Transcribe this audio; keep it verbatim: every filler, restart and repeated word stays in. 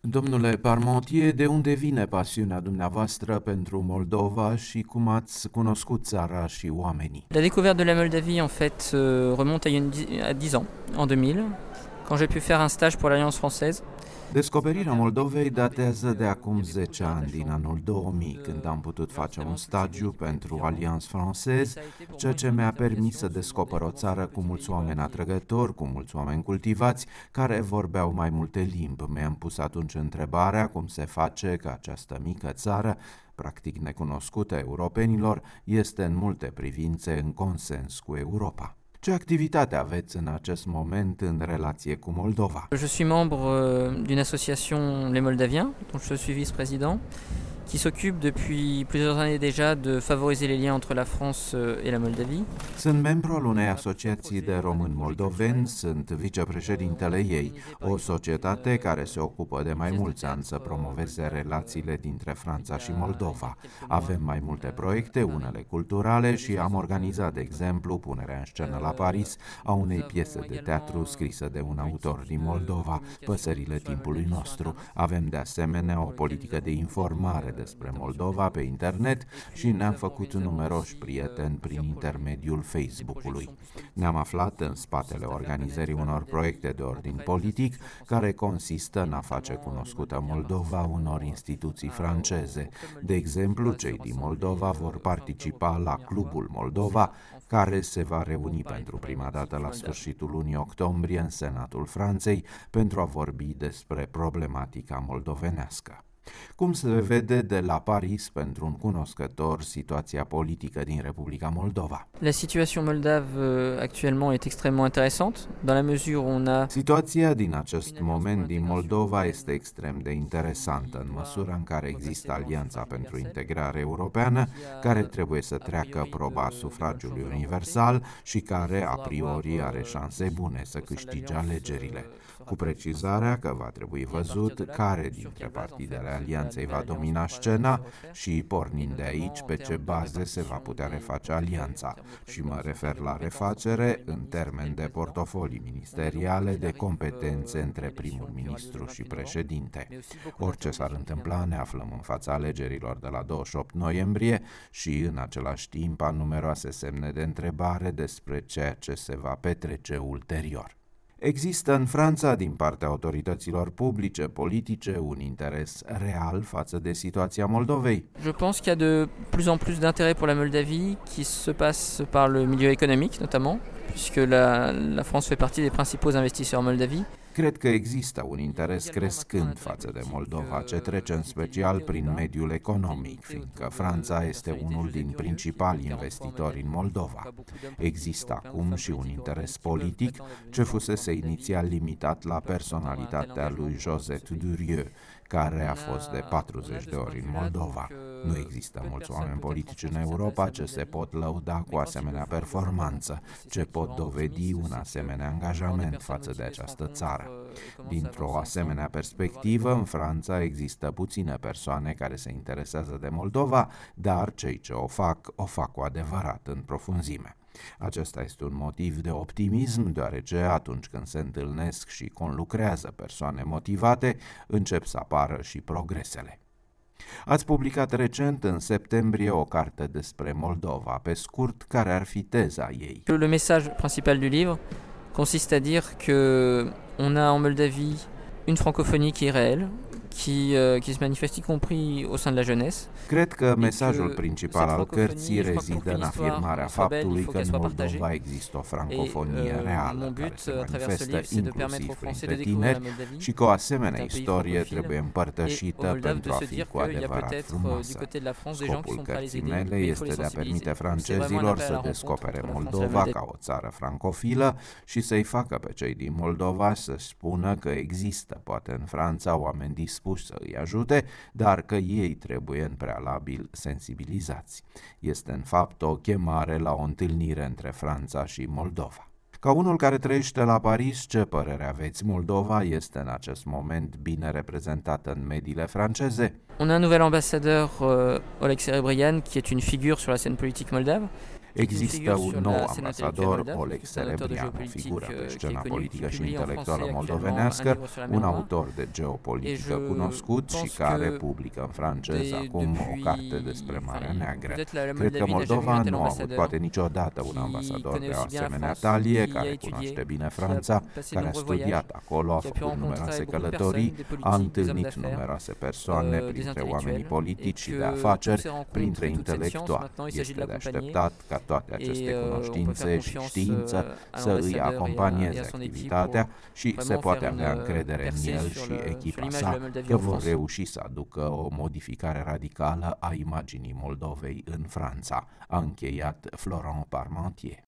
Domnule Parmentier, de unde vine pasiunea dumneavoastră pentru Moldova și cum ați cunoscut țara și oamenii? La découverte de la Moldavie en fait euh, remonte à, une, à dix ans, en deux mille, quand j'ai pu faire un stage pour l'Alliance française. Descoperirea Moldovei datează de acum zece ani, din anul două mii, când am putut face un stagiu pentru Alliance Française, ceea ce mi-a permis să descoper o țară cu mulți oameni atrăgători, cu mulți oameni cultivați, care vorbeau mai multe limbi. Mi-am pus atunci întrebarea cum se face că această mică țară, practic necunoscută europenilor, este în multe privințe în consens cu Europa. Ce activitate aveți în acest moment în relație cu Moldova? Je suis membre euh, d'une association Les Moldaviens, dont je suis vice-président, qui s'occupe depuis plusieurs années déjà de favoriser les liens entre la France et la Moldavie. Sunt membru al unei asociații de români moldoveni, sunt vicepreședintele ei, o societate care se ocupă de mai mulți ani să promoveze relațiile dintre Franța și Moldova. Avem mai multe proiecte, unele culturale, și am organizat, de exemplu, punerea în scenă la Paris a unei piese de teatru scrisă de un autor din Moldova, Păsările timpului nostru. Avem de asemenea o politică de informare despre Moldova pe internet și ne-am făcut numeroși prieteni prin intermediul Facebook-ului. Ne-am aflat în spatele organizării unor proiecte de ordin politic care consistă în a face cunoscută Moldova unor instituții franceze. De exemplu, cei din Moldova vor participa la Clubul Moldova, care se va reuni pentru prima dată la sfârșitul lunii octombrie în Senatul Franței pentru a vorbi despre problematica moldovenească. Cum se vede de la Paris pentru un cunoscător situația politică din Republica Moldova? La situation moldave actuellement est extrêmement intéressante, dans la mesure où on a... Situația din acest moment din Moldova este extrem de interesantă, în măsura în care există Alianța pentru Integrare Europeană, care trebuie să treacă proba sufragiului universal și care, a priori, are șanse bune să câștige alegerile, cu precizarea că va trebui văzut care dintre partidele Alianței va domina scena și, pornind de aici, pe ce baze se va putea reface alianța. Și mă refer la refacere în termen de portofolii ministeriale, de competențe între primul ministru și președinte. Orice s-ar întâmpla, ne aflăm în fața alegerilor de la douăzeci și opt noiembrie și, în același timp, a numeroase semne de întrebare despre ceea ce se va petrece ulterior. Există în Franța, din partea autorităților publice, politice, un interes real față de situația Moldovei? Je pense qu'il y a de plus en plus d'intérêt pour la Moldavie qui se passe par le milieu économique notamment, puisque la, la France fait partie des principaux investisseurs en Moldavie. Cred că există un interes crescând față de Moldova, ce trece în special prin mediul economic, fiindcă Franța este unul din principalii investitori în Moldova. Există acum și un interes politic ce fusese inițial limitat la personalitatea lui Joseph Durieux, care a fost de patruzeci de ori în Moldova. Nu există mulți oameni politici în Europa ce se pot lăuda cu asemenea performanță, ce pot dovedi un asemenea angajament față de această țară. Dintr-o asemenea perspectivă, în Franța există puține persoane care se interesează de Moldova, dar cei ce o fac, o fac cu adevărat în profunzime. Acesta este un motiv de optimism, deoarece atunci când se întâlnesc și conlucrează persoane motivate, încep să apară și progresele. Ați publicat recent, în septembrie, o carte despre Moldova. Pe scurt, care ar fi teza ei? Le mesaj principal du livre consiste à dire que on a en Moldavie une francophonie qui est réelle, qui, euh, qui se manifeste y compris au sein de la jeunesse. Cred că mesajul principal al cărții rezidă în afirmarea faptului că în Moldova există o francofonie reală care se manifestă inclusiv printre tineri și că o asemenea istorie trebuie împărtășită pentru a fi cu adevărat frumoasă. Scopul cărții mele este de a permite francezilor să descopere Moldova ca o țară francofilă și să-i facă pe cei din Moldova să spună că există, poate în Franța, oameni dispuși să îi ajute, dar că ei trebuie în prealabil sensibilizați. Este în fapt o chemare la o întâlnire între Franța și Moldova. Ca unul care trăiește la Paris, ce părere aveți? Moldova este în acest moment bine reprezentată în mediile franceze? On a un nouvel ambassadeur, euh, Oleg Serebrian, qui est une figure sur la scène politique moldave. Există un nou ambasador, Oleg Serebrian, o figură pe scena politică și intelectuală moldovenească, un autor de geopolitică cunoscut și care publică în franceză acum o carte despre Marea Neagră. Cred că Moldova nu a avut poate niciodată un ambasador de o asemenea talie, care cunoaște bine Franța, care a studiat acolo, a făcut numeroase călătorii, a întâlnit numeroase persoane printre oamenii politici și de afaceri, printre intelectuali. Este de așteptat ca toate aceste cunoștințe și știință să îi acompanieze activitatea și se poate avea încredere în el și echipa sa că vor reuși să aducă o modificare radicală a imaginii Moldovei în Franța, a încheiat Florent Parmentier.